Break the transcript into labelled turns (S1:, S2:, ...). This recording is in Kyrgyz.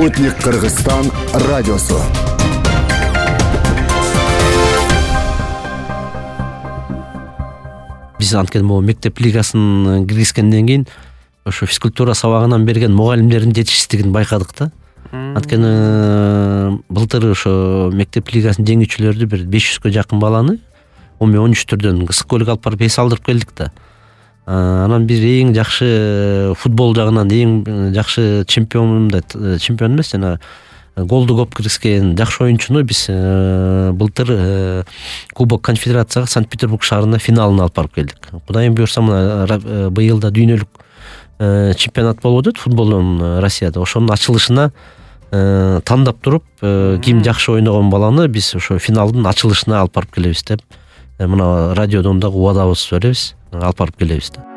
S1: Спутник Кыргызстан радиосу.
S2: Биз анткени могу мектеп лигасын киргизгенден кийин ошо физкультура сабагынан берген мугалимдердин жетишсиздигин байкадык да. Анткени былтыр ошо мектеп лигасын жеңүүчүлөрдү бир 500гө жакын баланы 10-13 ысык көлгө алып барып эс алдырып келдик да. Анан бир эң жакшы футбол жагынан эң жакшы чемпион эмес, жана голду көп киргизген жакшы оюнчуну биз былтыр Кубок Конфедерацияга Санкт-Петербург шаарына финалын алып барып келдик. Кудайым буйрса мына быйыл да дүйнөлүк чемпионат болуп атат футболдон Россияда. Ошонун ачылышына тандап туруп, ким жакшы ойногон баланы биз ошо финалдын ачылышына алып барып келебиз деп мына радиодон да убадабызды беребиз, алып барып келебиз да.